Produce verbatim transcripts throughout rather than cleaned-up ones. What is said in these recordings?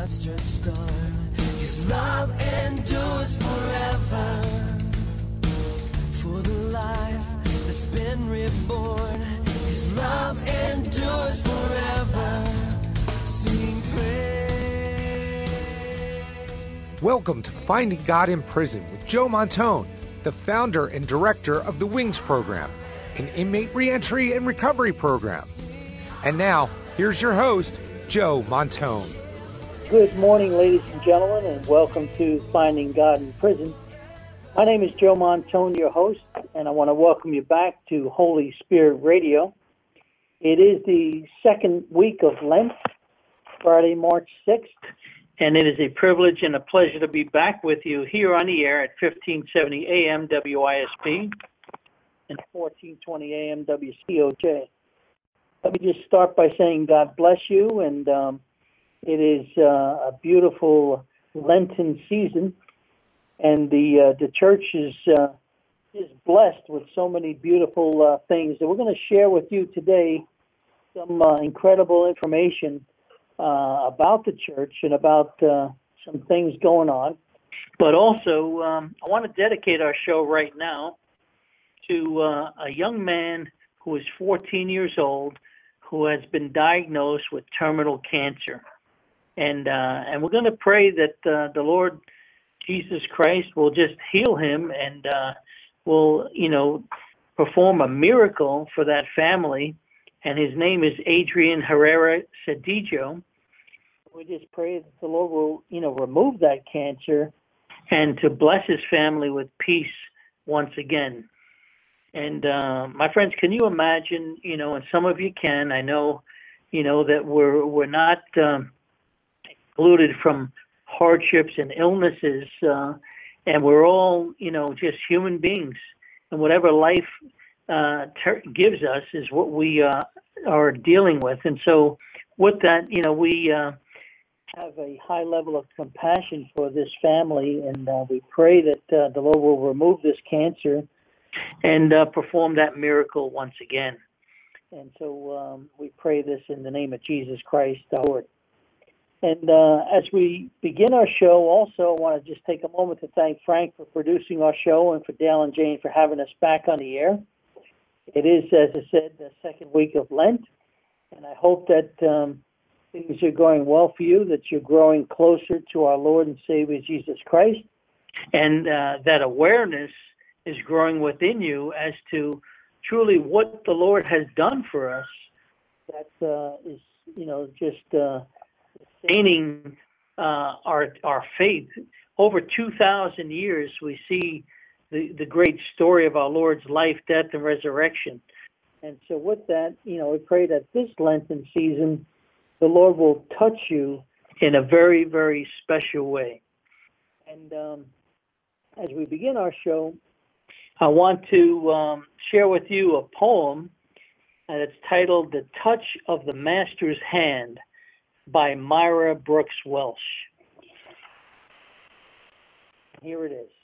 mustard storm. His love endures forever. For the life that's been reborn, His love endures forever. Sing praise. Welcome to Finding God in Prison with Joe Montone, the founder and director of the WINGS program, an inmate reentry and recovery program. And now, here's your host, Joe Montone. Good morning, ladies and gentlemen, and welcome to Finding God in Prison. My name is Joe Montone, your host, and I want to welcome you back to Holy Spirit Radio. It is the second week of Lent, Friday, March sixth, and it is a privilege and a pleasure to be back with you here on the air at fifteen seventy A M W I S P and fourteen twenty A M W C O J. Let me just start by saying God bless you, and um, it is uh, a beautiful Lenten season, and the uh, the church is uh, is blessed with so many beautiful uh, things that we're going to share with you today. Some uh, incredible information uh, about the church and about uh, some things going on. But also, um, I want to dedicate our show right now to uh, a young man who is fourteen years old, who has been diagnosed with terminal cancer. And uh, and we're going to pray that uh, the Lord Jesus Christ will just heal him and uh, will, you know, perform a miracle for that family. And his name is Adrian Herrera Cedillo. We just pray that the Lord will, you know, remove that cancer and to bless his family with peace once again. And uh, my friends, can you imagine, you know, and some of you can, I know, you know, that we're, we're not um, excluded from hardships and illnesses, uh, and we're all, you know, just human beings. And whatever life uh, ter- gives us is what we uh, are dealing with. And so with that, you know, we uh, have a high level of compassion for this family, and uh, we pray that uh, the Lord will remove this cancer and uh, perform that miracle once again. And so um, we pray this in the name of Jesus Christ, our Lord. And uh, as we begin our show, also I want to just take a moment to thank Frank for producing our show and for Dale and Jane for having us back on the air. It is, as I said, the second week of Lent, and I hope that um, things are going well for you, that you're growing closer to our Lord and Savior Jesus Christ, and uh, that awareness is growing within you as to truly what the Lord has done for us. That uh, is, you know, just uh, sustaining uh, our our faith. Over two thousand years, we see the, the great story of our Lord's life, death, and resurrection. And so with that, you know, we pray that this Lenten season, the Lord will touch you in a very, very special way. And um, as we begin our show, I want to um, share with you a poem, and it's titled "The Touch of the Master's Hand" by Myra Brooks Welsh. Here it is.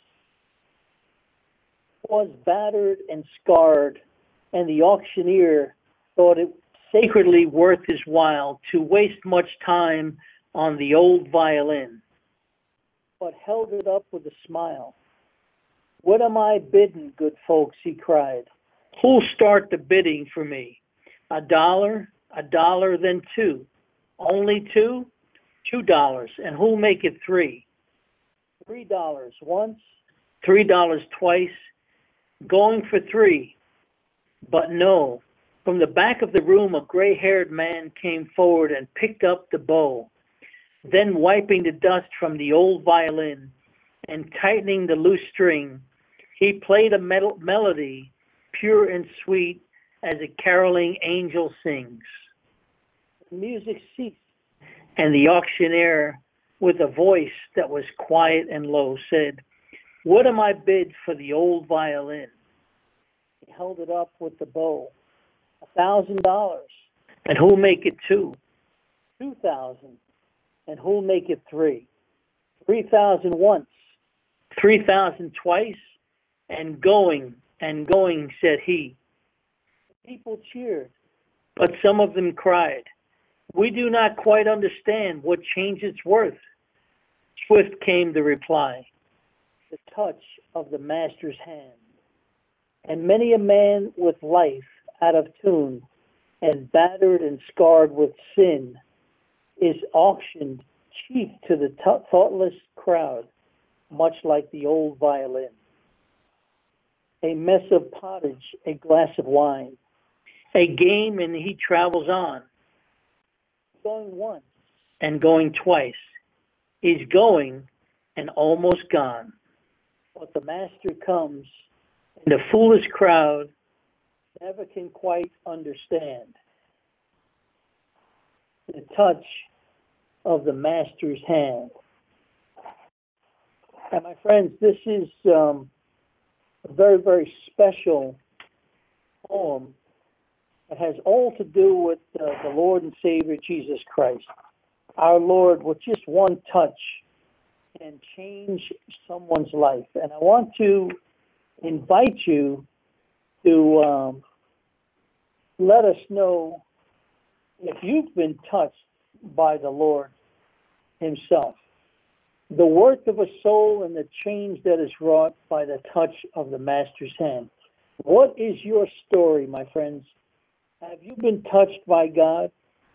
Was battered and scarred, and the auctioneer thought it sacredly worth his while to waste much time on the old violin, but held it up with a smile. "What am I bidding, good folks?" he cried. "Who'll start the bidding for me? A dollar, a dollar, then two. Only two? Two dollars. And who'll make it three? Three dollars once, three dollars twice. Going for three." But no, from the back of the room, a gray-haired man came forward and picked up the bow. Then, wiping the dust from the old violin and tightening the loose string, he played a mel- melody, pure and sweet, as a caroling angel sings. The music ceased, and the auctioneer, with a voice that was quiet and low, said, "What am I bid for the old violin?" He held it up with the bow. A thousand dollars. And who'll make it two? Two thousand. And who'll make it three? Three thousand once. Three thousand twice. And going, and going, said he. The people cheered, but some of them cried, We do not quite understand what change it's worth. Swift came the reply, the touch of the Master's hand. And many a man with life out of tune and battered and scarred with sin is auctioned cheap to the t- thoughtless crowd, much like the old violin. A mess of pottage, a glass of wine, a game, and he travels on. Going once and going twice. He's going and almost gone. But the Master comes, and the foolish crowd never can quite understand the touch of the Master's hand. And my friends, this is um, a very, very special poem that has all to do with uh, the Lord and Savior Jesus Christ. Our Lord, with just one touch, can change someone's life. And I want to invite you to um, let us know if you've been touched by the Lord himself. The worth of a soul and the change that is wrought by the touch of the Master's hand. What is your story, my friends? Have you been touched by God?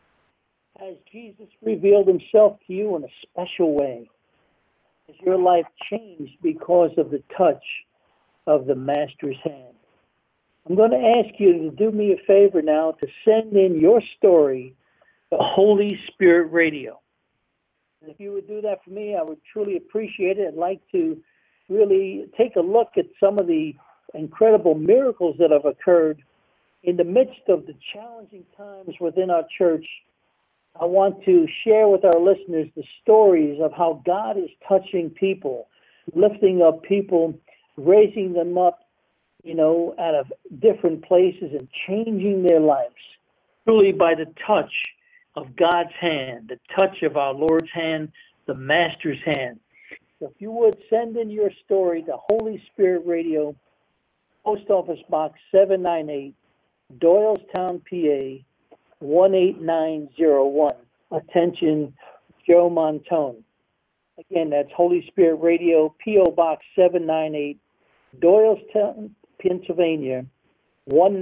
Has Jesus revealed himself to you in a special way? Has your life changed because of the touch of the Master's hand? I'm going to ask you to do me a favor now to send in your story to Holy Spirit Radio. And if you would do that for me, I would truly appreciate it. I'd like to really take a look at some of the incredible miracles that have occurred in the midst of the challenging times within our church. I want to share with our listeners the stories of how God is touching people, lifting up people, raising them up, you know, out of different places and changing their lives, truly by the touch of God's hand, the touch of our Lord's hand, the Master's hand. So if you would send in your story to Holy Spirit Radio, Post Office Box seven ninety-eight, Doylestown, P A, one eight nine zero one. Attention, Joe Montone. Again, that's Holy Spirit Radio, P O Box seven ninety-eight, Doylestown, Pennsylvania, one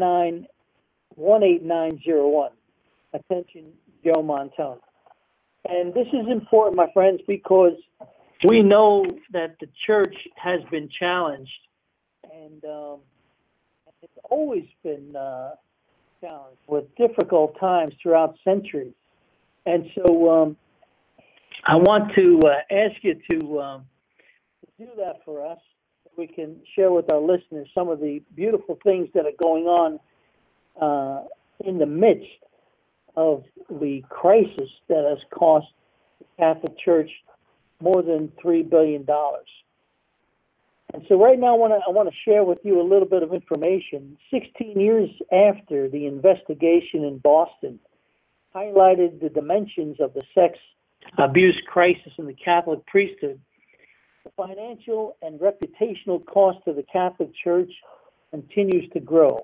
eight nine zero one. Attention, Joe Montone. And this is important, my friends, because we know that the church has been challenged, and um, it's always been uh, challenged with difficult times throughout centuries. And so um, I want to uh, ask you to, um, to do that for us. We can share with our listeners some of the beautiful things that are going on uh, in the midst of the crisis that has cost the Catholic Church more than three billion dollars. And so right now I want to I want to share with you a little bit of information. sixteen years after the investigation in Boston highlighted the dimensions of the sex abuse crisis in the Catholic priesthood, the financial and reputational cost to the Catholic Church continues to grow.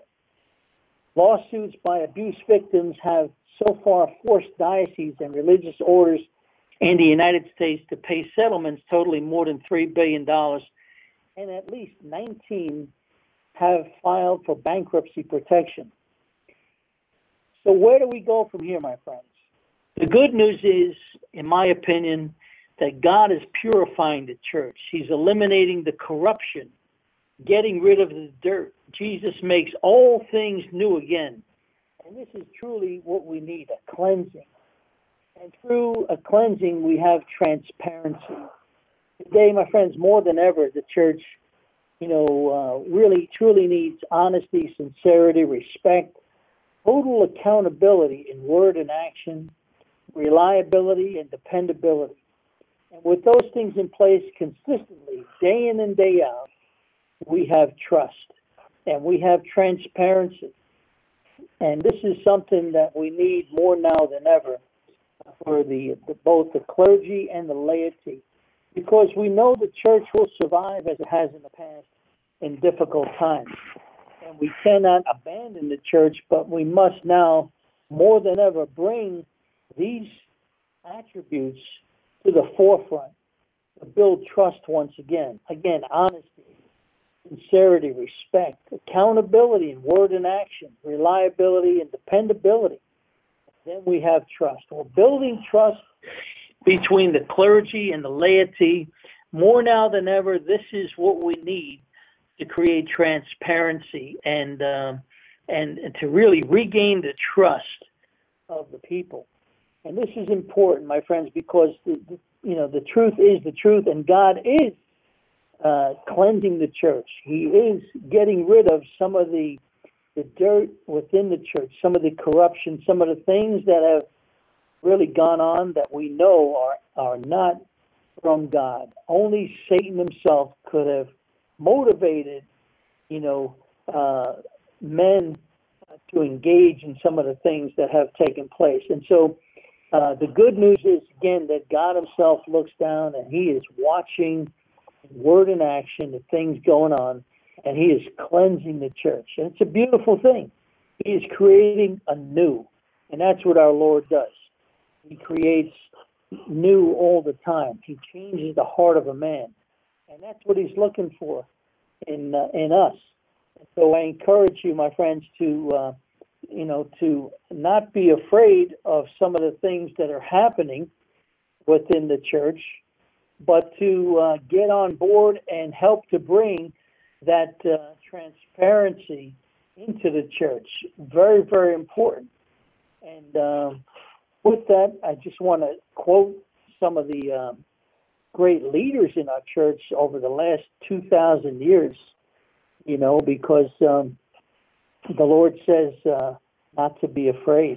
Lawsuits by abuse victims have so far forced dioceses and religious orders in the United States to pay settlements totaling more than three billion dollars, and at least nineteen have filed for bankruptcy protection. So where do we go from here, my friends? The good news is, in my opinion, that God is purifying the church. He's eliminating the corruption, getting rid of the dirt. Jesus makes all things new again. And this is truly what we need, a cleansing. And through a cleansing, we have transparency. Today, my friends, more than ever, the church, you know, uh, really, truly needs honesty, sincerity, respect, total accountability in word and action, reliability and dependability. And with those things in place consistently, day in and day out, we have trust and we have transparency. And this is something that we need more now than ever for the, the both the clergy and the laity, because we know the church will survive as it has in the past in difficult times. And we cannot abandon the church, but we must now, more than ever, bring these attributes to the forefront to build trust once again. Again, honesty, sincerity, respect, accountability in word and action, reliability and dependability. Then we have trust. We're building trust between the clergy and the laity. More now than ever, this is what we need to create transparency and uh, and, and to really regain the trust of the people. And this is important, my friends, because the, the, you know the truth is the truth, and God is uh, cleansing the church. He is getting rid of some of the the dirt within the church, some of the corruption, some of the things that have really gone on that we know are are not from God. Only Satan himself could have motivated, you know, uh, men to engage in some of the things that have taken place. And so uh, the good news is, again, that God himself looks down and he is watching word and action, the things going on, and he is cleansing the church. And it's a beautiful thing. He is creating anew, and that's what our Lord does. He creates new all the time. He changes the heart of a man, and that's what he's looking for in uh, in us. And so I encourage you, my friends, to uh, you know to not be afraid of some of the things that are happening within the church, but to uh, get on board and help to bring that uh, transparency into the church. Very, very important. And um, with that, I just want to quote some of the um, great leaders in our church over the last two thousand years, you know, because um, the Lord says uh, not to be afraid.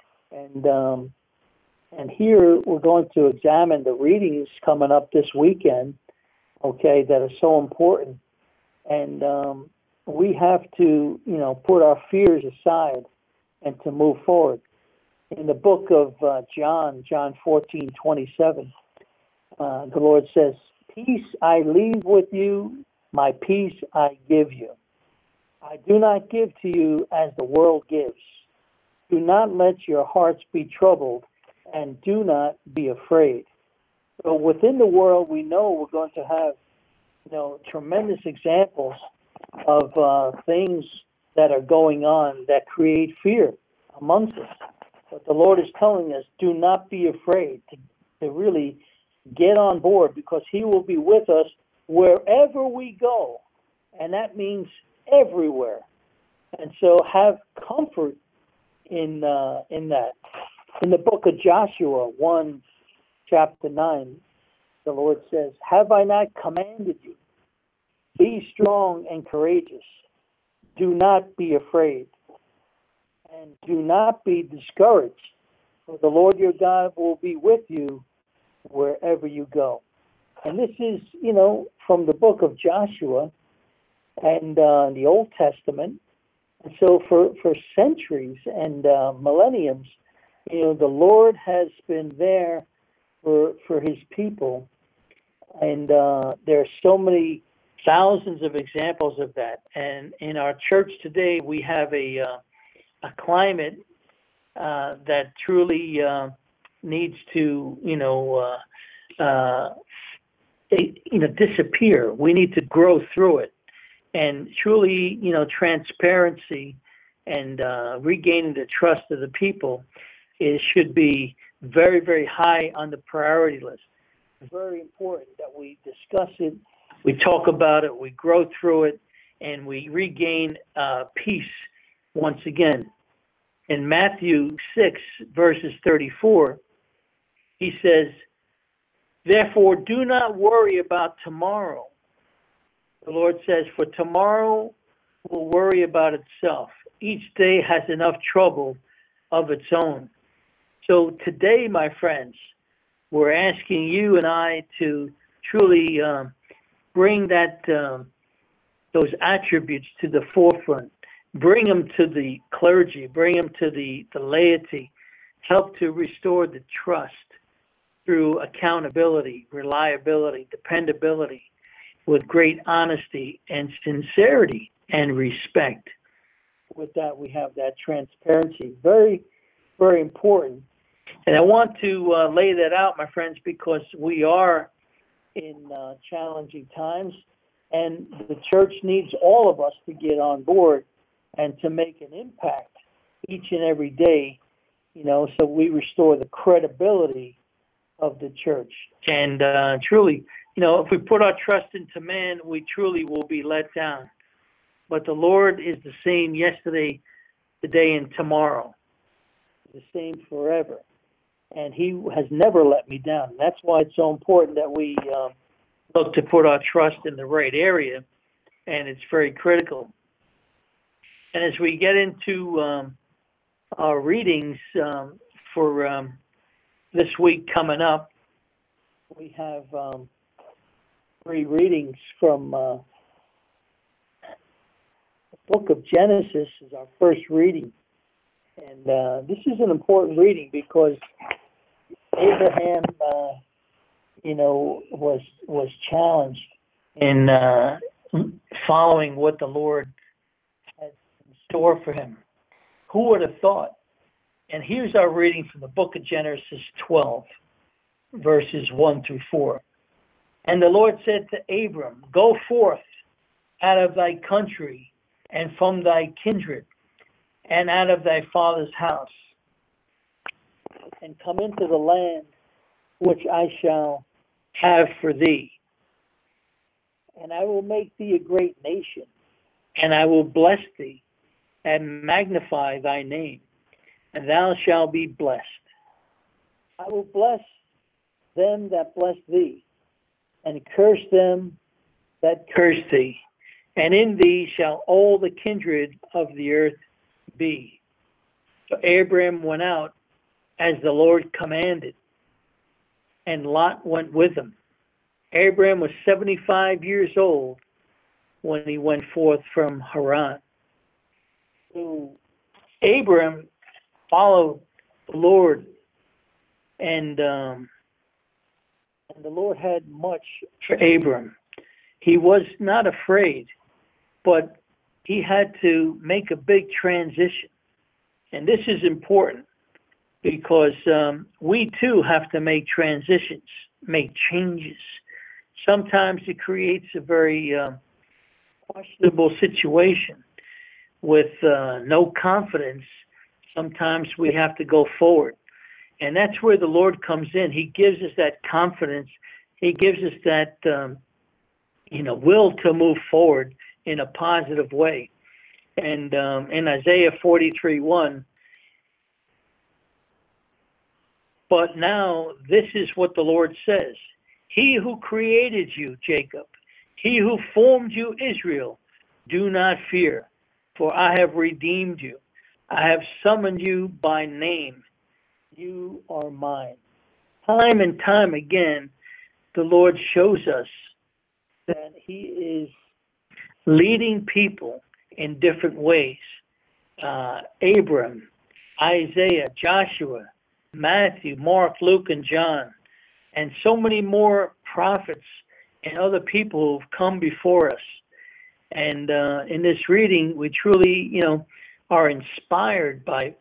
And um, and here we're going to examine the readings coming up this weekend, okay, that are so important. And um, we have to, you know, put our fears aside and to move forward. In the book of uh, John, John fourteen twenty-seven, uh, the Lord says, "Peace I leave with you, my peace I give you. I do not give to you as the world gives. Do not let your hearts be troubled, and do not be afraid." So within the world, we know we're going to have, you know, tremendous examples of uh, things that are going on that create fear amongst us. But the Lord is telling us, do not be afraid, to, to really get on board, because he will be with us wherever we go. And that means everywhere. And so have comfort in uh, in that. In the book of Joshua one, chapter nine, the Lord says, "Have I not commanded you? Be strong and courageous. Do not be afraid. And do not be discouraged, for the Lord your God will be with you wherever you go." And this is, you know, from the book of Joshua and uh, the Old Testament. And so for, for centuries and uh, millenniums, you know, the Lord has been there for for his people. And uh, there are so many thousands of examples of that. And in our church today, we have a uh, a climate uh, that truly uh, needs to, you know, uh, uh, you know, disappear. We need to grow through it, and truly, you know, transparency and uh, regaining the trust of the people is should be very, very high on the priority list. Very important that we discuss it, we talk about it, we grow through it, and we regain uh, peace once again. In Matthew six, verses thirty-four, he says, "Therefore do not worry about tomorrow." The Lord says, "For tomorrow will worry about itself. Each day has enough trouble of its own." So today, my friends, we're asking you and I to truly um, bring that um, those attributes to the forefront. Bring them to the clergy, bring them to the, the laity, help to restore the trust through accountability, reliability, dependability, with great honesty and sincerity and respect. With that, we have that transparency. Very, very important. And I want to uh, lay that out, my friends, because we are in uh, challenging times, and the church needs all of us to get on board and to make an impact each and every day, you know, so we restore the credibility of the church. And uh, truly, you know, if we put our trust into man, we truly will be let down. But the Lord is the same yesterday, today, and tomorrow, the same forever. And he has never let me down. That's why it's so important that we um, look to put our trust in the right area, and it's very critical. And as we get into um, our readings um, for um, this week coming up, we have um, three readings from uh, the book of Genesis is our first reading. And uh, this is an important reading because Abraham, uh, you know, was was challenged in uh, following what the Lord had in store for him. Who would have thought? And here's our reading from the book of Genesis twelve, verses one through four. And the Lord said to Abram, "Go forth out of thy country and from thy kindred and out of thy father's house, and come into the land which I shall have for thee. And I will make thee a great nation, and I will bless thee, and magnify thy name, and thou shalt be blessed. I will bless them that bless thee, and curse them that curse thee. And in thee shall all the kindred of the earth be." So Abram went out as the Lord commanded, and Lot went with him. Abram was seventy-five years old when he went forth from Haran. So Abram followed the Lord, and um, and the Lord had much for Abram. He was not afraid, but he had to make a big transition. And this is important because um, we too have to make transitions, make changes. Sometimes it creates a very uh, questionable situation with uh, no confidence. Sometimes we have to go forward. And that's where the Lord comes in. He gives us that confidence. He gives us that um, you know, will to move forward in a positive way. And um, in Isaiah forty-three one, "But now this is what the Lord says. He who created you, Jacob, he who formed you, Israel, do not fear, for I have redeemed you. I have summoned you by name. You are mine." Time and time again, the Lord shows us that he is leading people in different ways. Uh, Abram, Isaiah, Joshua, Matthew, Mark, Luke, and John, and so many more prophets and other people who've come before us. And uh, in this reading, we truly, you know, are inspired by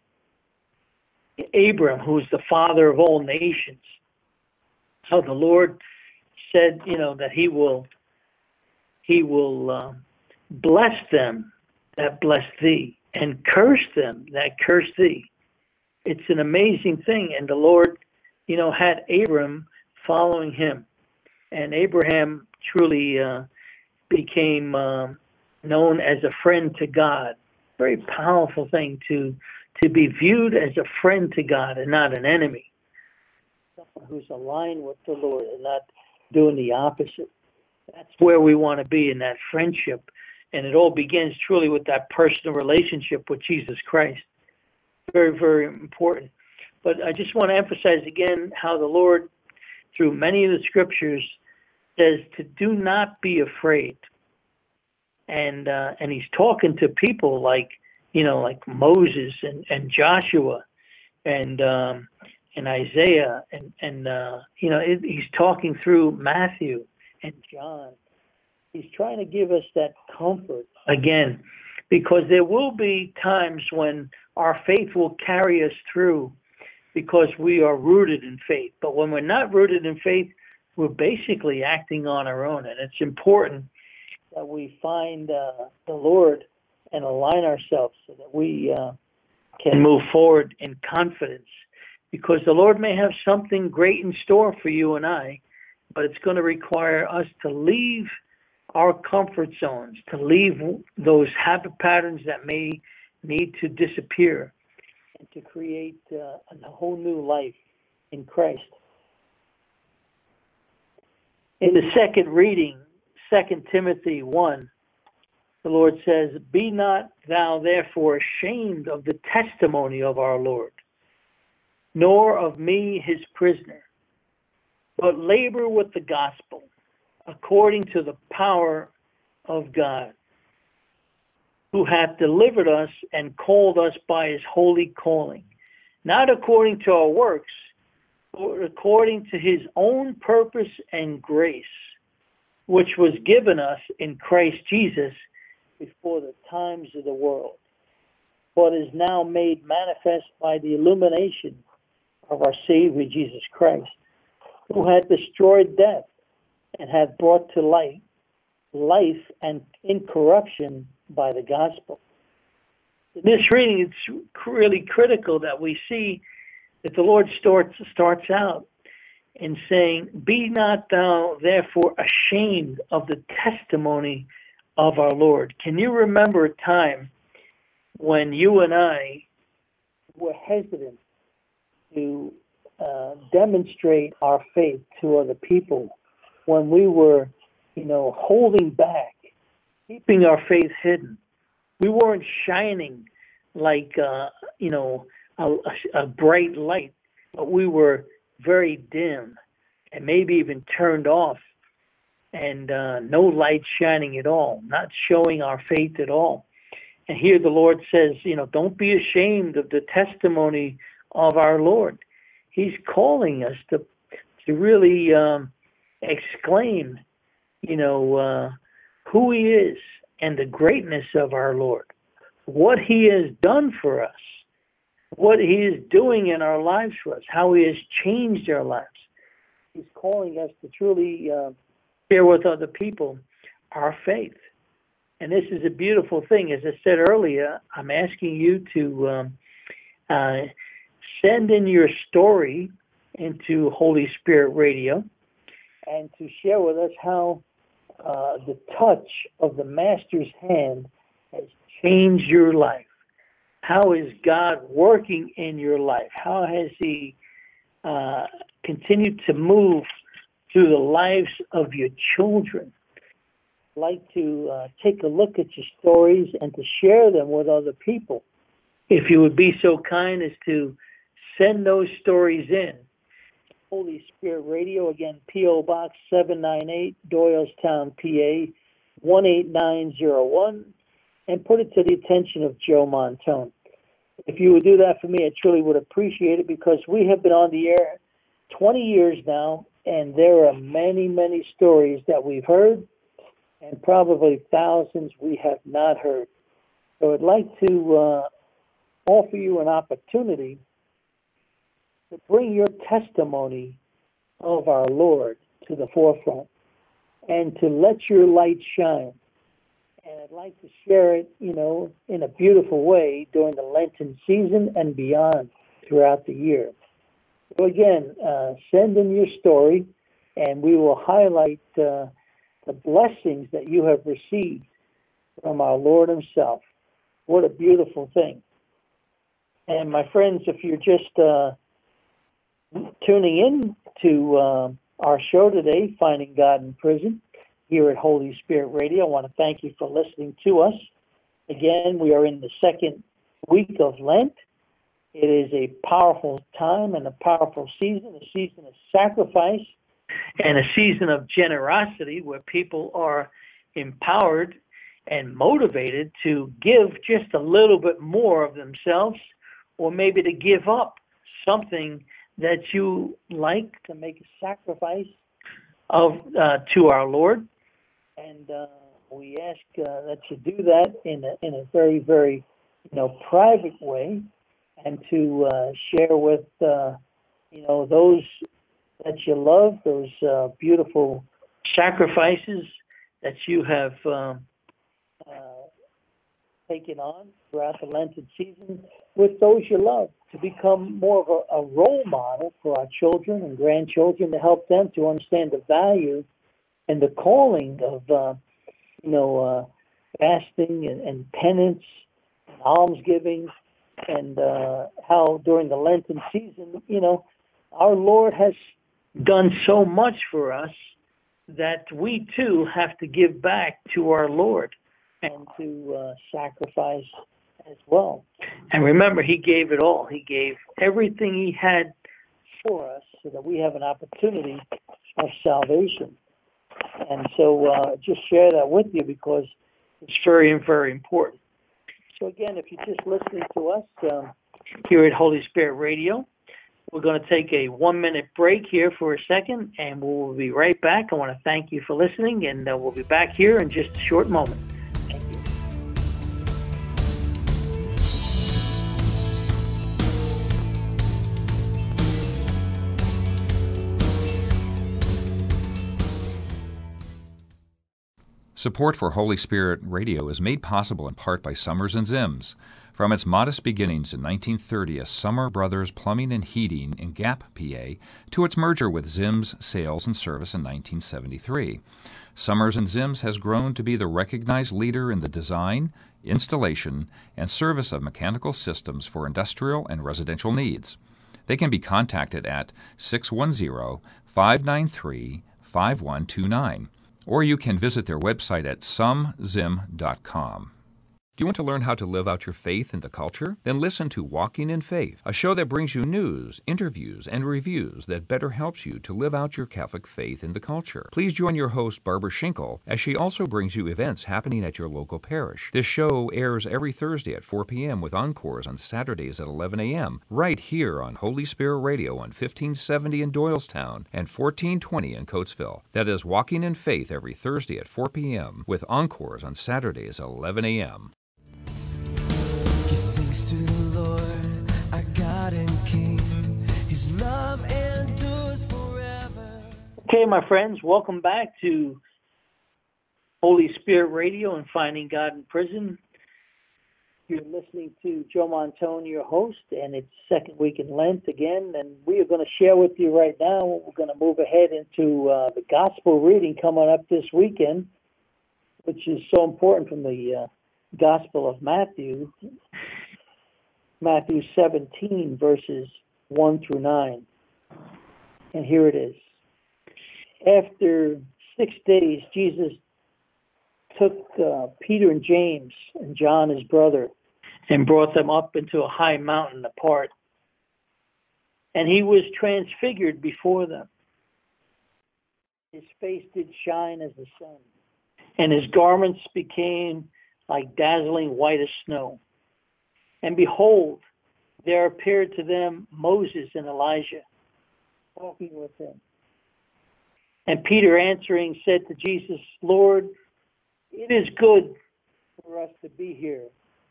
Abram, who is the father of all nations. How the Lord said, you know, that he will, he will uh, bless them that bless thee, and curse them that curse thee. It's an amazing thing. And the Lord, you know, had Abram following him. And Abraham truly uh, became uh, known as a friend to God. Very powerful thing to to be viewed as a friend to God and not an enemy. Someone who's aligned with the Lord and not doing the opposite. That's where we want to be, in that friendship. And it all begins truly with that personal relationship with Jesus Christ. Very, very important. But I just want to emphasize again how the Lord, through many of the scriptures, says to do not be afraid. And uh, and he's talking to people like, you know, like Moses and, and Joshua and um, and Isaiah. And, and uh, you know, it, he's talking through Matthew and John. He's trying to give us that comfort again, because there will be times when our faith will carry us through because we are rooted in faith. But when we're not rooted in faith, we're basically acting on our own. And it's important that we find uh, the Lord and align ourselves so that we uh, can move forward in confidence. Because the Lord may have something great in store for you and I, but it's going to require us to leave our comfort zones, to leave those habit patterns that may need to disappear, and to create uh, a whole new life in Christ. In the second reading, Second Timothy one, the Lord says, "Be not thou therefore ashamed of the testimony of our Lord, nor of me his prisoner, but labor with the gospel, according to the power of God, who hath delivered us and called us by his holy calling, not according to our works, but according to his own purpose and grace, which was given us in Christ Jesus before the times of the world, but is now made manifest by the illumination of our Savior Jesus Christ, who had destroyed death and hath brought to light life and incorruption by the gospel." In this reading, it's really critical that we see that the Lord starts, starts out in saying, "Be not thou therefore ashamed of the testimony of our Lord." Can you remember a time when you and I were hesitant to uh, demonstrate our faith to other people, when we were, you know, holding back, keeping our faith hidden? We weren't shining like, uh, you know, a, a bright light, but we were very dim and maybe even turned off, and uh, no light shining at all, not showing our faith at all. And here the Lord says, you know, don't be ashamed of the testimony of our Lord. He's calling us to to really um, exclaim, you know, uh, who he is and the greatness of our Lord, what he has done for us, what he is doing in our lives for us, how he has changed our lives. He's calling us to truly uh, share with other people our faith. And this is a beautiful thing. As I said earlier, I'm asking you to um, uh, send in your story into Holy Spirit Radio and to share with us how uh, the touch of the Master's hand has changed your life. How is God working in your life? How has he uh, continued to move through the lives of your children? I'd like to uh, take a look at your stories and to share them with other people. If you would be so kind as to send those stories in. Holy Spirit Radio, again, P O Box seven ninety-eight, Doylestown, P A, one eight nine zero one, and put it to the attention of Joe Montone. If you would do that for me, I truly would appreciate it, because we have been on the air twenty years now, and there are many, many stories that we've heard, and probably thousands we have not heard. So I'd like to uh, offer you an opportunity to bring your testimony of our Lord to the forefront and to let your light shine. And I'd like to share it, you know, in a beautiful way during the Lenten season and beyond throughout the year. So again, uh, send in your story, and we will highlight uh, the blessings that you have received from our Lord himself. What a beautiful thing. And my friends, if you're just uh, tuning in to uh, our show today, Finding God in Prison, here at Holy Spirit Radio, I want to thank you for listening to us. Again, we are in the second week of Lent. It is a powerful time and a powerful season, a season of sacrifice and a season of generosity, where people are empowered and motivated to give just a little bit more of themselves, or maybe to give up something that you like, to make a sacrifice of uh, to our Lord. And uh, we ask uh, that you do that in a, in a very, very, you know, private way. and to uh, share with, uh, you know, those that you love, those uh, beautiful sacrifices that you have um, uh, taken on throughout the Lenten season with those you love, to become more of a, a role model for our children and grandchildren, to help them to understand the value and the calling of, uh, you know, uh, fasting and, and penance, and almsgiving, and uh, how during the Lenten season, you know, our Lord has done so much for us that we too have to give back to our Lord and to uh, sacrifice as well. And remember, he gave it all. He gave everything he had for us so that we have an opportunity of salvation. And so uh, just share that with you because it's very, very important. So again, if you're just listening to us um, here at Holy Spirit Radio, we're going to take a one-minute break here for a second, and we'll be right back. I want to thank you for listening, and uh, we'll be back here in just a short moment. Thank you. Support for Holy Spirit Radio is made possible in part by Summers and Zims. From its modest beginnings in nineteen thirty as Summer Brothers Plumbing and Heating in Gap, P A, to its merger with Zims Sales and Service in nineteen seventy-three, Summers and Zims has grown to be the recognized leader in the design, installation, and service of mechanical systems for industrial and residential needs. They can be contacted at six one zero, five nine three, five one two nine, or you can visit their website at sum zim dot com. Do you want to learn how to live out your faith in the culture? Then listen to Walking in Faith, a show that brings you news, interviews, and reviews that better helps you to live out your Catholic faith in the culture. Please join your host, Barbara Schinkel, as she also brings you events happening at your local parish. This show airs every Thursday at four p.m. with encores on Saturdays at eleven a.m. right here on Holy Spirit Radio on fifteen seventy in Doylestown and fourteen twenty in Coatesville. That is Walking in Faith every Thursday at four p.m. with encores on Saturdays at eleven a.m. To the Lord, our God and King, His love endures forever. Okay, my friends, welcome back to Holy Spirit Radio and Finding God in Prison. You're listening to Joe Montone, your host, and it's second week in Lent again, and we are going to share with you right now. We're going to move ahead into uh, the gospel reading coming up this weekend, which is so important from the uh, Gospel of Matthew. Matthew seventeen, verses one through nine. And here it is. After six days, Jesus took uh, Peter and James and John, his brother, and brought them up into a high mountain apart. And he was transfigured before them. His face did shine as the sun, and his garments became like dazzling white as snow. And behold, there appeared to them Moses and Elijah, talking with him. And Peter answering said to Jesus, Lord, it is good for us to be here.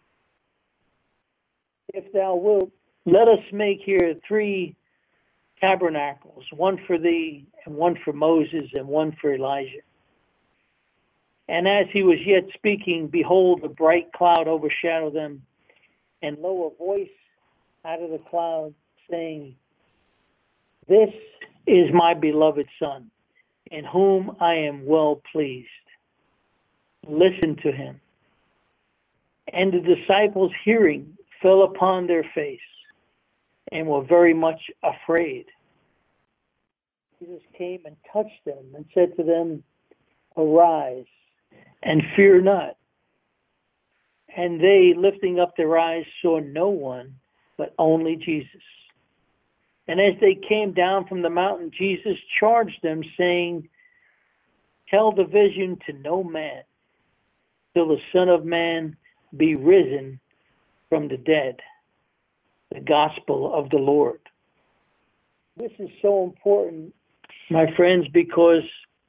If thou wilt, let us make here three tabernacles, one for thee, and one for Moses, and one for Elijah. And as he was yet speaking, behold, a bright cloud overshadowed them, and lo, a voice out of the cloud saying, This is my beloved Son, in whom I am well pleased. Listen to him. And the disciples, hearing, fell upon their face and were very much afraid. Jesus came and touched them and said to them, Arise, and fear not. And they, lifting up their eyes, saw no one, but only Jesus. And as they came down from the mountain, Jesus charged them, saying, Tell the vision to no man, till the Son of Man be risen from the dead. The gospel of the Lord. This is so important, my friends, because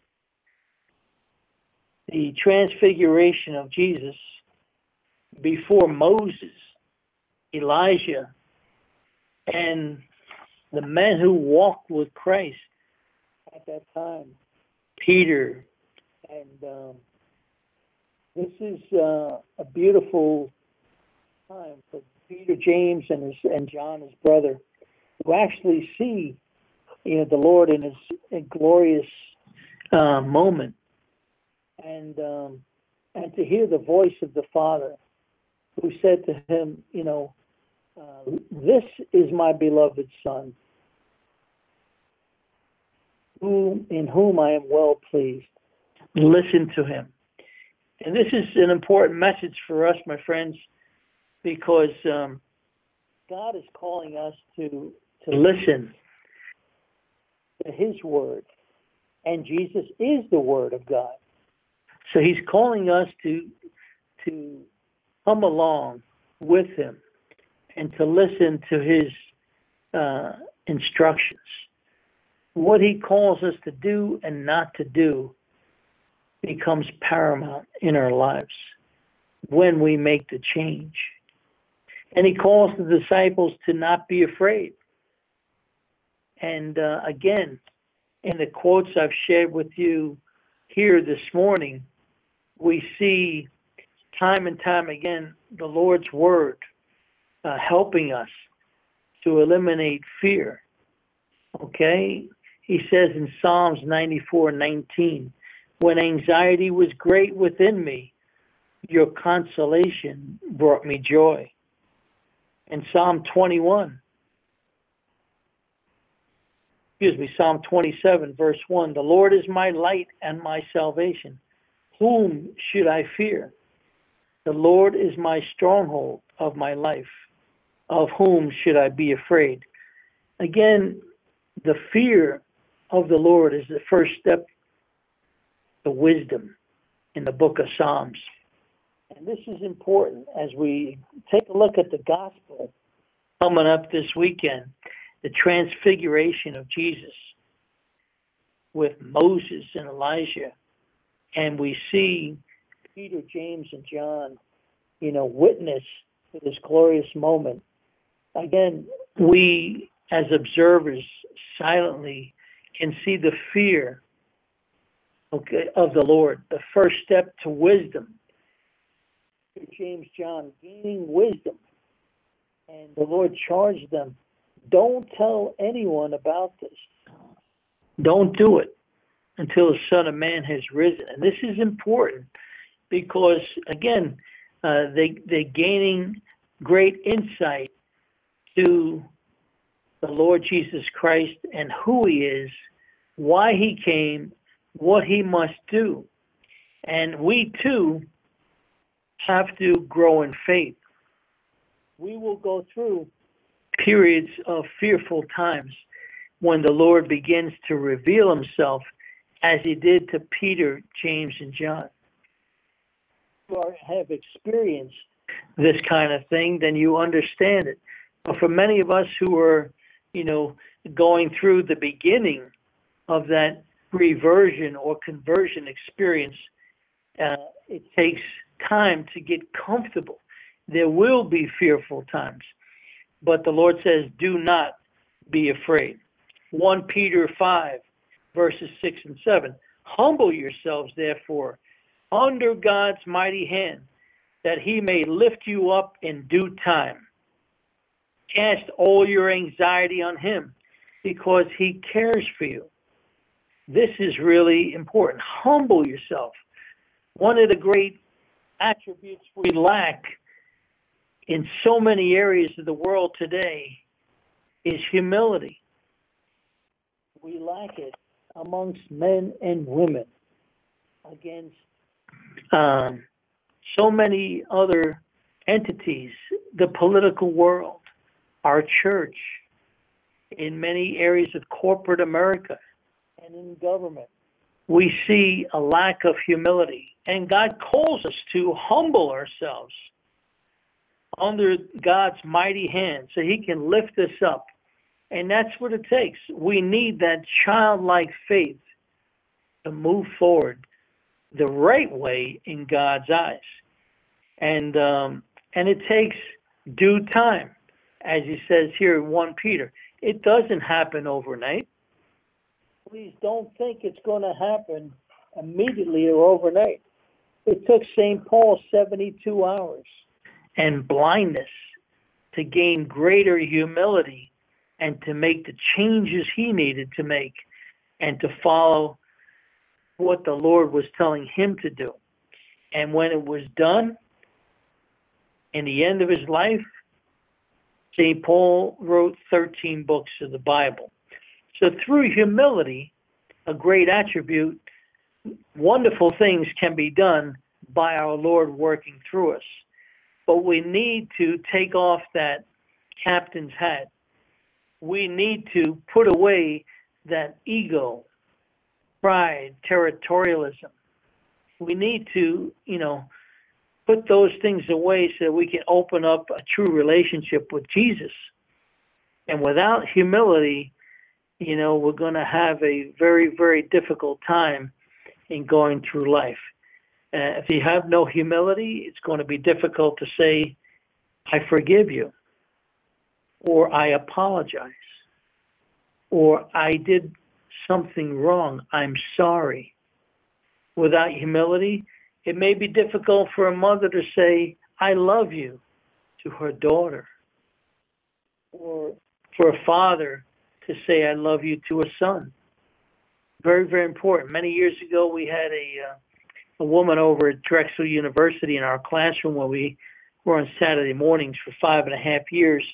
the transfiguration of Jesus before Moses, Elijah, And the men who walked with Christ at that time, Peter, and um, this is uh, a beautiful time for Peter, James, and his, and John, his brother, who actually see, you know, the Lord in his a glorious uh, moment, and um, and to hear the voice of the Father, who said to him, you know, uh, "This is my beloved Son, whom in whom I am well pleased. Listen to him." And this is an important message for us, my friends, because um, God is calling us to to listen to his word, and Jesus is the word of God. So he's calling us to to come along with him and to listen to his uh, instructions. What he calls us to do and not to do becomes paramount in our lives when we make the change. And he calls the disciples to not be afraid. And uh, again, in the quotes I've shared with you here this morning, we see time and time again the Lord's word uh, helping us to eliminate fear. Okay? He says in Psalms ninety-four nineteen, "When anxiety was great within me, your consolation brought me joy." In Psalm twenty-one, excuse me, Psalm twenty-seven, verse one, "The Lord is my light and my salvation. Whom should I fear? The Lord is my stronghold of my life. Of whom should I be afraid?" Again, the fear of the Lord is the first step to wisdom in the book of Psalms. And this is important as we take a look at the gospel coming up this weekend, the transfiguration of Jesus with Moses and Elijah. And we see Peter, James, and John, you know, witness to this glorious moment. Again, we as observers silently can see the fear, okay, of the Lord, the first step to wisdom. Peter, James, John gaining wisdom. And the Lord charged them, don't tell anyone about this. Don't do it until the Son of Man has risen. And this is important because, again, uh, they, they're gaining great insight to the Lord Jesus Christ and who he is, why he came, what he must do. And we, too, have to grow in faith. We will go through periods of fearful times when the Lord begins to reveal himself as he did to Peter, James, and John. If you have experienced this kind of thing, then you understand it. But for many of us who are, you know, going through the beginning of that reversion or conversion experience, uh, it takes time to get comfortable. There will be fearful times. But the Lord says, do not be afraid. First Peter five, verses six and seven. Humble yourselves, therefore, under God's mighty hand, that he may lift you up in due time. Cast all your anxiety on him, because he cares for you. This is really important. Humble yourself. One of the great attributes we lack in so many areas of the world today is humility. We lack it amongst men and women against um, so many other entities, the political world, our church, in many areas of corporate America and in government. We see a lack of humility. And God calls us to humble ourselves under God's mighty hand so he can lift us up. And that's what it takes. We need that childlike faith to move forward the right way in God's eyes. And um, and it takes due time. as he says here in First Peter. It doesn't happen overnight. Please don't think it's going to happen immediately or overnight. It took Saint Paul seventy-two hours and blindness to gain greater humility and to make the changes he needed to make and to follow what the Lord was telling him to do. And when it was done, in the end of his life, Saint Paul wrote thirteen books of the Bible. So through humility, a great attribute, wonderful things can be done by our Lord working through us. But we need to take off that captain's hat. We need to put away that ego, pride, territorialism. We need to, you know, put those things away so that we can open up a true relationship with Jesus. And without humility, you know, we're going to have a very, very difficult time in going through life. Uh, if you have no humility, it's going to be difficult to say, I forgive you, or I apologize, or I did something wrong, I'm sorry. Without humility, it may be difficult for a mother to say, I love you to her daughter, or for a father to say, I love you to a son. Very, very important. Many years ago, we had a, uh, a woman over at Drexel University in our classroom where we were on Saturday mornings for five and a half years,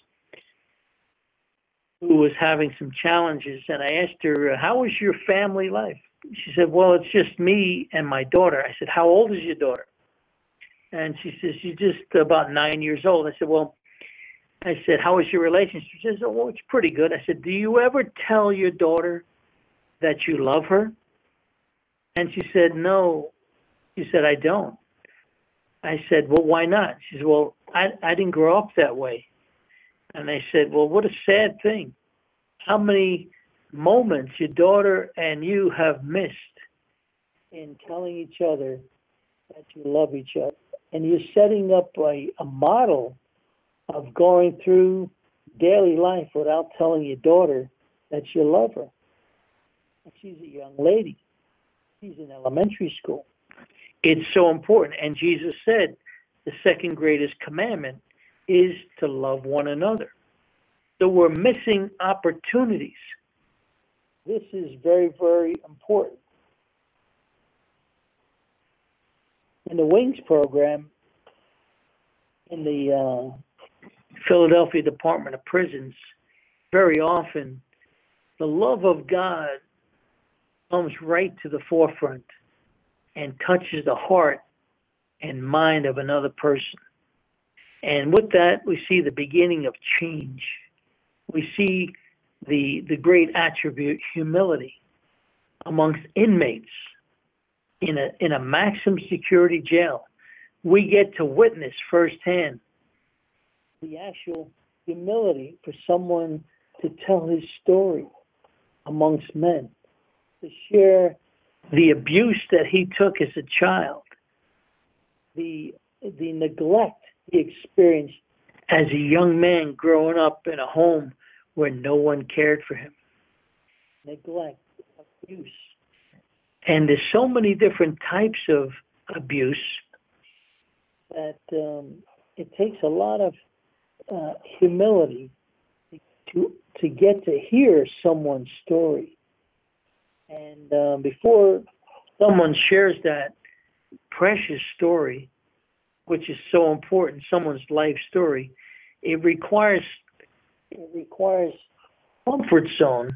who was having some challenges. And I asked her, how was your family life? She said, well, it's just me and my daughter. I said, how old is your daughter? And she says, she's just about nine years old. I said, well, I said, how was your relationship? She says, oh, well, it's pretty good. I said, do you ever tell your daughter that you love her? And she said, no. She said, I don't. I said, well, why not? She said, well, I, I didn't grow up that way. And I said, well, what a sad thing. How many moments your daughter and you have missed in telling each other that you love each other. And you're setting up a, a model of going through daily life without telling your daughter that you love her. And she's a young lady. She's in elementary school. It's so important. And Jesus said the second greatest commandment is to love one another. So we're missing opportunities. This is very, very important. In the Wings program, in the uh, Philadelphia Department of Prisons, very often the love of God comes right to the forefront and touches the heart and mind of another person. And with that, we see the beginning of change. We see the the great attribute, humility, amongst inmates in a in a maximum security jail. We get to witness firsthand the actual humility for someone to tell his story amongst men, to share the abuse that he took as a child, the the neglect he experienced as a young man growing up in a home where no one cared for him. Neglect, abuse. And there's so many different types of abuse that um, it takes a lot of uh, humility to to get to hear someone's story. And uh, before someone shares that precious story, which is so important, someone's life story, it requires it requires comfort zone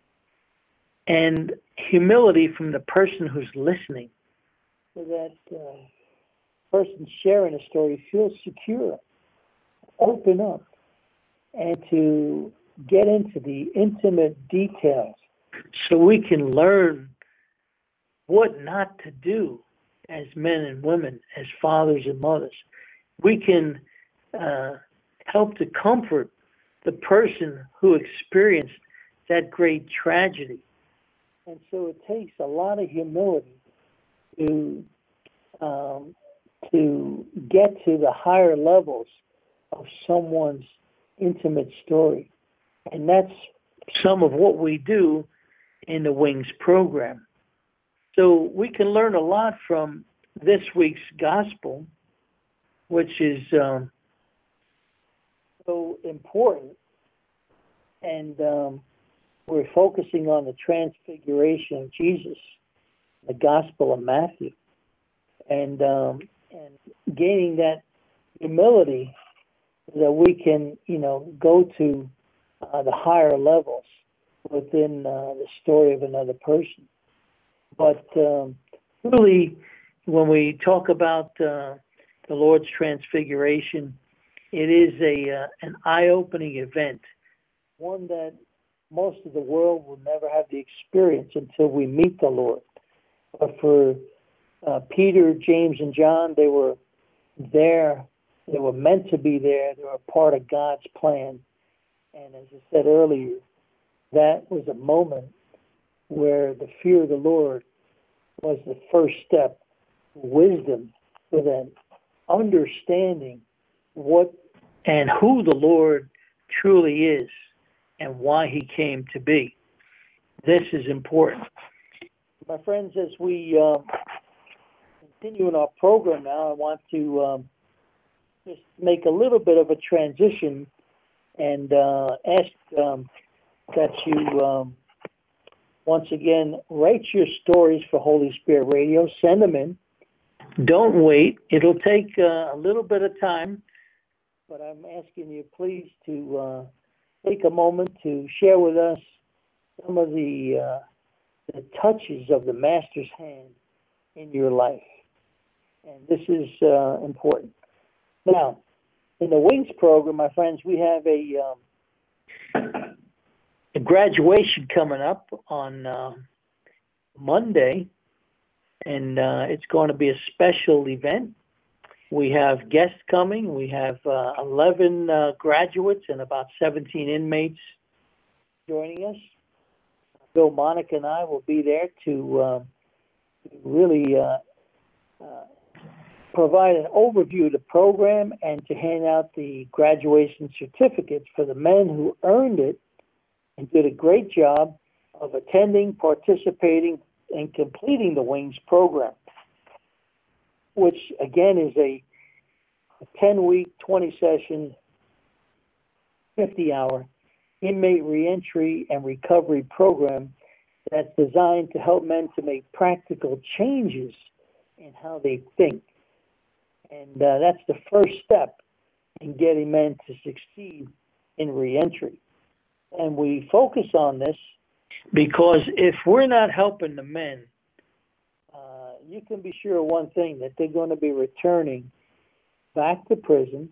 and humility from the person who's listening, so that uh, person sharing a story feels secure, open up, and to get into the intimate details so we can learn what not to do as men and women, as fathers and mothers. We can uh, help to comfort the person who experienced that great tragedy. And so it takes a lot of humility to um, to get to the higher levels of someone's intimate story. And that's some of what we do in the Wings program. So we can learn a lot from this week's gospel, which is um, so important. And um, we're focusing on the transfiguration of Jesus, the Gospel of Matthew, and um, and gaining that humility that we can, you know, go to uh, the higher levels within uh, the story of another person. But um, really, when we talk about uh, the Lord's transfiguration, it is a uh, an eye-opening event, one that most of the world will never have the experience until we meet the Lord. But for uh, Peter, James, and John, they were there. They were meant to be there. They were part of God's plan. And as I said earlier, that was a moment where the fear of the Lord was the first step, wisdom for them, understanding what and who the Lord truly is and why he came to be. This is important. My friends, as we um, continue in our program now, I want to um, just make a little bit of a transition and uh, ask um, that you um, once again write your stories for Holy Spirit Radio. Send them in. Don't wait. It'll take uh, a little bit of time, but I'm asking you please to uh, take a moment to share with us some of the uh, the touches of the Master's hand in your life. And this is uh, important. Now, in the Wings program, my friends, we have a, um, a graduation coming up on uh, Monday, and uh, it's going to be a special event. We have guests coming. We have uh, eleven uh, graduates and about seventeen inmates joining us. Bill Monica and I will be there to uh, really uh, uh, provide an overview of the program and to hand out the graduation certificates for the men who earned it and did a great job of attending, participating, and completing the Wings program, which again is a ten-week, twenty-session, fifty-hour inmate reentry and recovery program that's designed to help men to make practical changes in how they think. And uh, that's the first step in getting men to succeed in reentry. And we focus on this because if we're not helping the men, uh, you can be sure of one thing, that they're going to be returning back to prison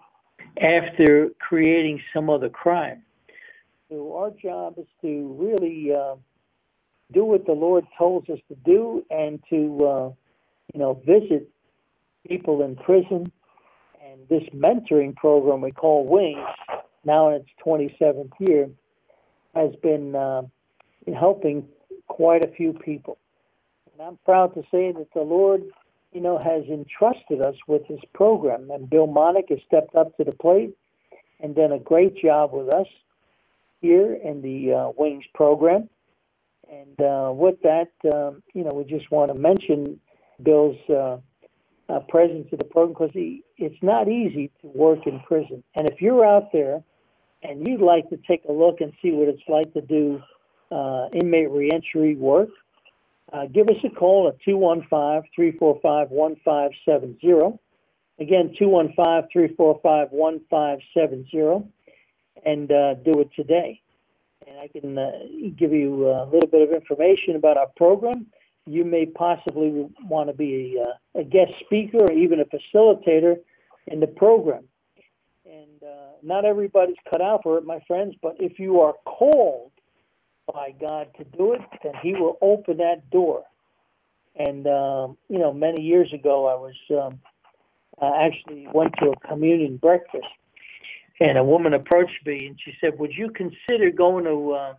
after creating some other crime. So our job is to really uh, do what the Lord tells us to do and to, uh, you know, visit people in prison. And this mentoring program we call Wings, now in its twenty-seventh year, has been uh, helping quite a few people. And I'm proud to say that the Lord, you know, has entrusted us with this program. And Bill Monick has stepped up to the plate and done a great job with us here in the uh, Wings program. And uh, with that, um, you know, we just want to mention Bill's uh, uh, presence in the program because he, it's not easy to work in prison. And if you're out there and you'd like to take a look and see what it's like to do uh, inmate reentry work, uh, give us a call at two one five, three four five, one five seven zero. Again, two one five, three four five, one five seven zero. And uh, do it today. And I can uh, give you a little bit of information about our program. You may possibly want to be a, a guest speaker or even a facilitator in the program. And uh, not everybody's cut out for it, my friends, but if you are called by God to do it, then he will open that door. And, um, you know, many years ago, I was um, I actually went to a communion breakfast. And a woman approached me and she said, would you consider going to uh,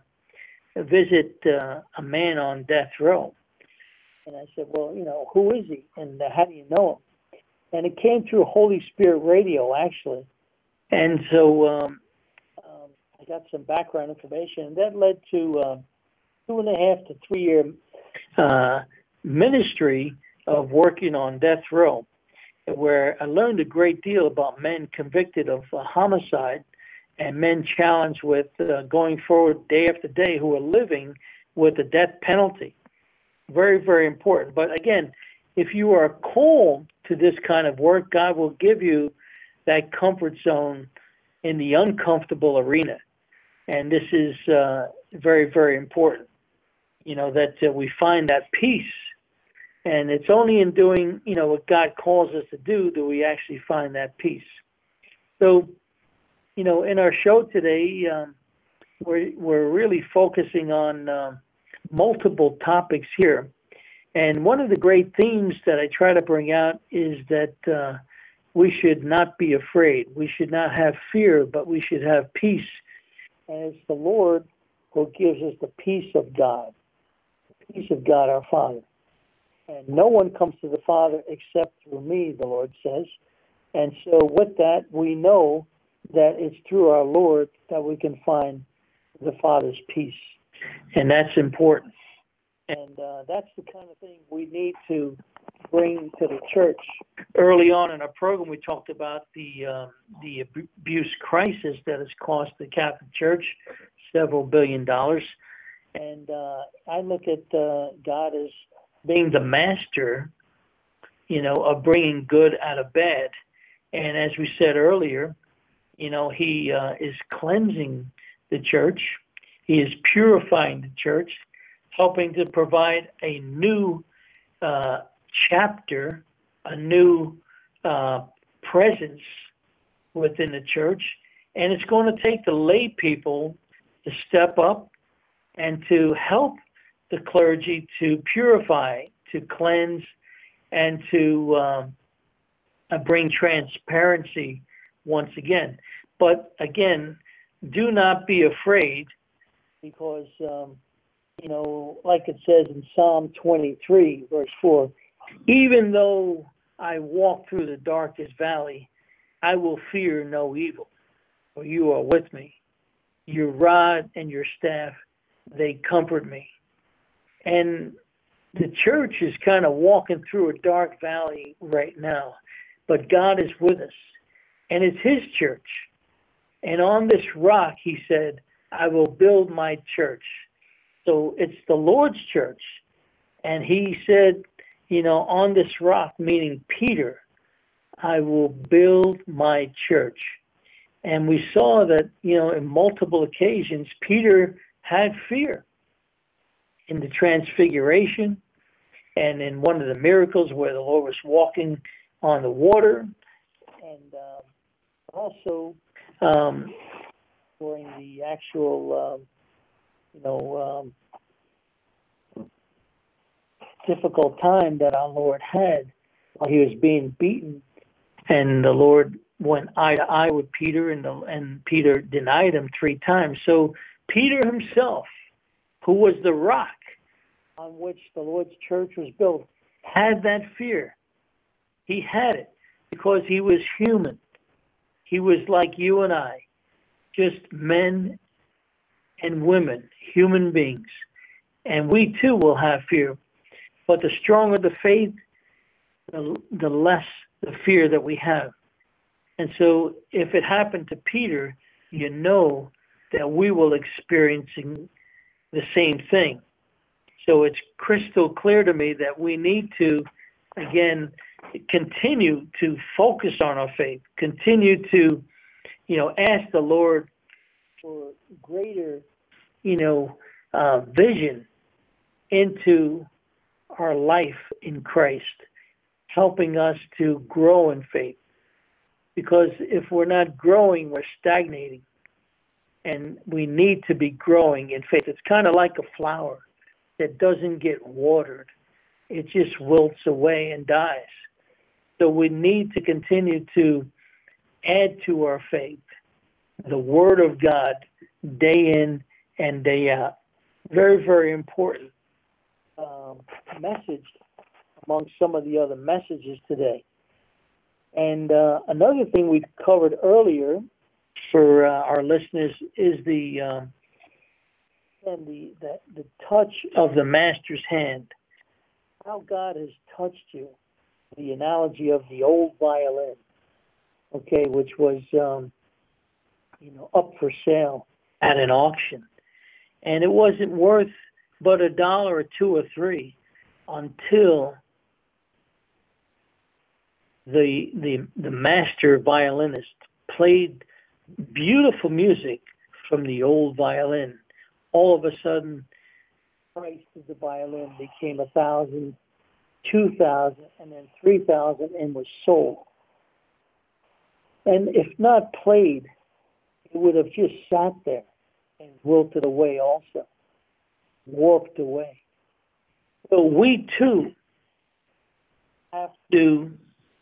visit uh, a man on death row? And I said, well, you know, who is he? And uh, how do you know him? And it came through Holy Spirit Radio, actually. And so um, uh, I got some background information, and that led to uh, two and a half to three year uh, ministry of working on death row, where I learned a great deal about men convicted of uh, homicide and men challenged with uh, going forward day after day who are living with the death penalty. Very, very important. But again, if you are called to this kind of work, God will give you that comfort zone in the uncomfortable arena. And this is uh, very, very important, you know, that uh, we find that peace. And it's only in doing, you know, what God calls us to do that we actually find that peace. So, you know, in our show today, um, we're, we're really focusing on uh, multiple topics here. And one of the great themes that I try to bring out is that uh, we should not be afraid. We should not have fear, but we should have peace. And it's the Lord who gives us the peace of God, the peace of God our Father. And no one comes to the Father except through me, the Lord says. And so with that, we know that it's through our Lord that we can find the Father's peace. And that's important. And uh, that's the kind of thing we need to bring to the church. Early on in our program, we talked about the um, the abuse crisis that has cost the Catholic Church several billion dollars. And uh, I look at uh, God as being the master, you know, of bringing good out of bad. And as we said earlier, you know, he uh, is cleansing the church. He is purifying the church, helping to provide a new uh, chapter, a new uh, presence within the church. And it's going to take the lay people to step up and to help the clergy to purify, to cleanse, and to um, uh, bring transparency once again. But again, do not be afraid, because um, you know, like it says in Psalm twenty-three, verse four, even though I walk through the darkest valley, I will fear no evil, for you are with me. Your rod and your staff, they comfort me. And the church is kind of walking through a dark valley right now, but God is with us, and it's his church. And on this rock, he said, I will build my church. So it's the Lord's church. And he said, you know, on this rock, meaning Peter, I will build my church. And we saw that, you know, in multiple occasions, Peter had fear. In the Transfiguration, and in one of the miracles where the Lord was walking on the water, and um, also um, during the actual, um, you know, um, difficult time that our Lord had while he was being beaten, and the Lord went eye to eye with Peter, and the, and Peter denied him three times. So Peter himself, who was the rock on which the Lord's church was built, had that fear. He had it because he was human. He was like you and I, just men and women, human beings. And we too will have fear. But the stronger the faith, the, the less the fear that we have. And so if it happened to Peter, you know that we will experience the same thing. So it's crystal clear to me that we need to, again, continue to focus on our faith, continue to, you know, ask the Lord for greater, you know, uh, vision into our life in Christ, helping us to grow in faith. Because if we're not growing, we're stagnating. And we need to be growing in faith. It's kind of like a flower that doesn't get watered. It just wilts away and dies. So we need to continue to add to our faith the Word of God day in and day out. Very, very important um, message among some of the other messages today. And uh, another thing we covered earlier for uh, our listeners is the um, and the, the the touch of the Master's hand. How God has touched you. The analogy of the old violin, okay, which was um, you know up for sale at an auction, and it wasn't worth but a dollar or two or three until the the the master violinist played beautiful music from the old violin. All of a sudden, the price of the violin became a thousand, two thousand, and then three thousand, and was sold. And if not played, it would have just sat there and wilted away also, warped away. So we too have to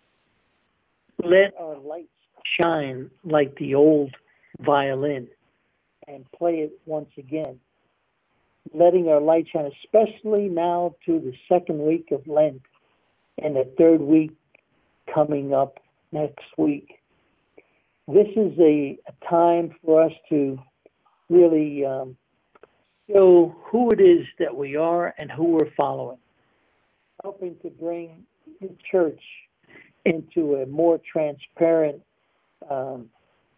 let our lights shine like the old violin and play it once again. Letting our light shine, especially now to the second week of Lent and the third week coming up next week. This is a, a time for us to really um, show who it is that we are and who we're following, helping to bring the church into a more transparent um,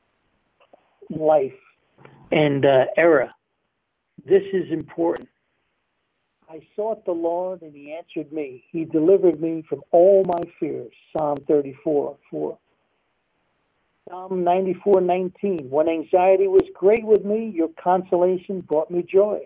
life and uh, era. This is important. I sought the Lord, and he answered me. He delivered me from all my fears. Psalm thirty-four four. Psalm ninety-four nineteen. When anxiety was great with me, your consolation brought me joy.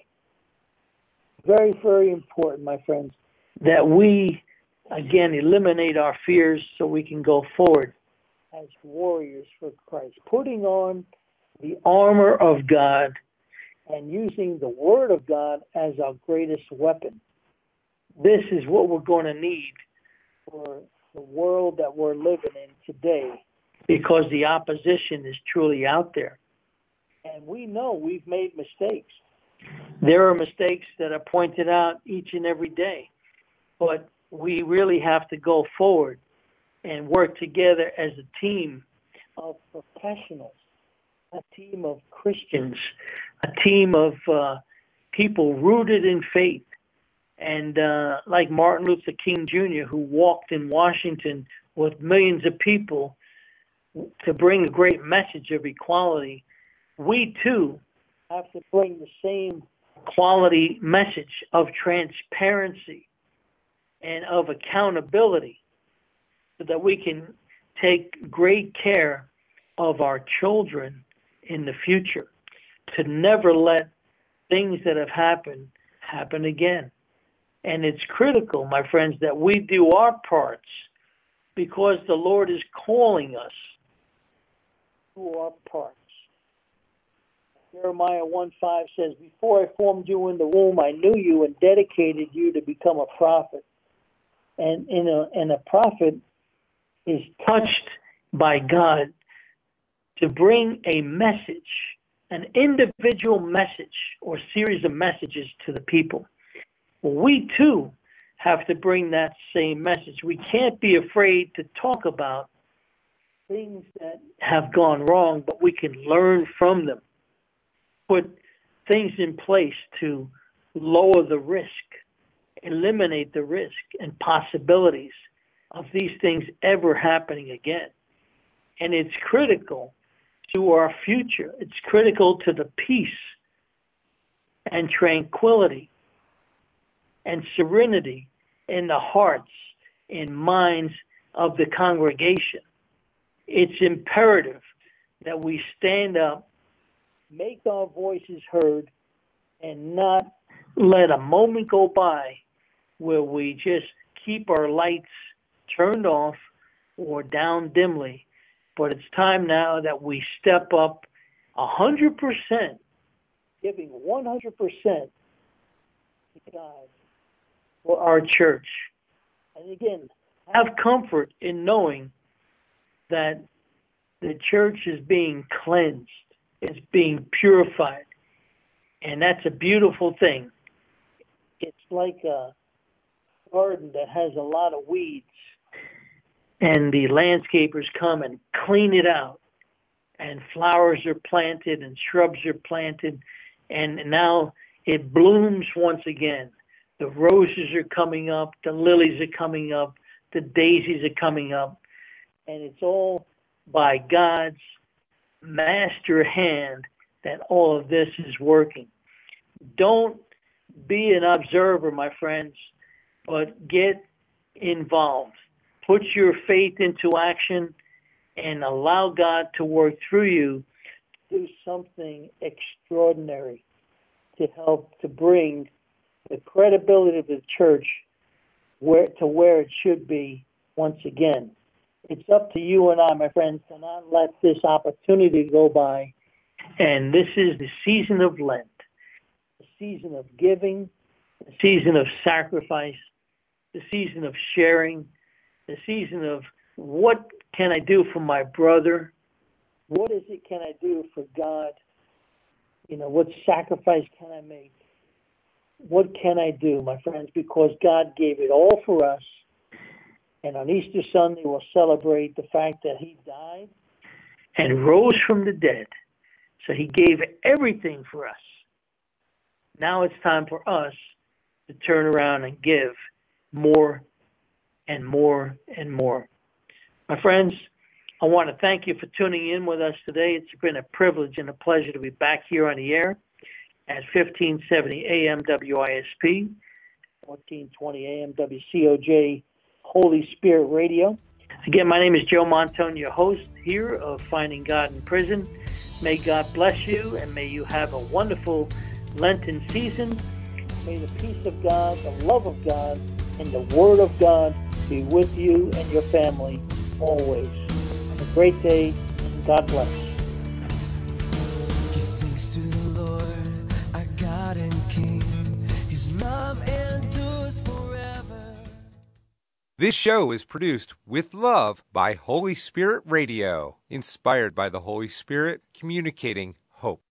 Very, very important, my friends, that we, again, eliminate our fears so we can go forward as warriors for Christ, putting on the armor of God and using the Word of God as our greatest weapon. This is what we're going to need for the world that we're living in today, because the opposition is truly out there. And we know we've made mistakes. There are mistakes that are pointed out each and every day, but we really have to go forward and work together as a team of professionals, a team of Christians, a team of uh, people rooted in faith. And uh, like Martin Luther King Junior, who walked in Washington with millions of people to bring a great message of equality, we too have to bring the same quality message of transparency and of accountability so that we can take great care of our children in the future, to never let things that have happened happen again. And it's critical, my friends, that we do our parts, because the Lord is calling us to our parts. Jeremiah one five says, before I formed you in the womb, I knew you and dedicated you to become a prophet. And, in a, and a prophet is touched by God to bring a message, an individual message or series of messages to the people. Well, we too have to bring that same message. We can't be afraid to talk about things that have gone wrong, but we can learn from them, put things in place to lower the risk, eliminate the risk and possibilities of these things ever happening again. And it's critical to our future. It's critical to the peace and tranquility and serenity in the hearts and minds of the congregation. It's imperative that we stand up, make our voices heard, and not let a moment go by where we just keep our lights turned off or down dimly. But it's time now that we step up one hundred percent, giving one hundred percent to God for our church. And again, have comfort in knowing that the church is being cleansed, it's being purified. And that's a beautiful thing. It's like a garden that has a lot of weeds, and the landscapers come and clean it out and flowers are planted and shrubs are planted, and now it blooms once again. The roses are coming up, the lilies are coming up, the daisies are coming up, and it's all by God's master hand that all of this is working. Don't be an observer, my friends, but get involved. Put your faith into action and allow God to work through you to do something extraordinary to help to bring the credibility of the church where to where it should be once again. It's up to you and I, my friends, to not let this opportunity go by. And this is the season of Lent, the season of giving, the season of sacrifice, the season of sharing, the season of what can I do for my brother? What is it can I do for God? You know, what sacrifice can I make? What can I do, my friends? Because God gave it all for us. And on Easter Sunday, we'll celebrate the fact that he died and rose from the dead. So he gave everything for us. Now it's time for us to turn around and give more and more and more. My friends, I want to thank you for tuning in with us today. It's been a privilege and a pleasure to be back here on the air at fifteen seventy A M W I S P, fourteen twenty A M W C O J, Holy Spirit Radio. Again, my name is Joe Montone, your host here of Finding God in Prison. May God bless you, and may you have a wonderful Lenten season. May the peace of God, the love of God, and the Word of God be with you and your family always. Have a great day, and God bless. Give thanks to the Lord, our God and King. His love endures forever. This show is produced with love by Holy Spirit Radio, inspired by the Holy Spirit, communicating hope.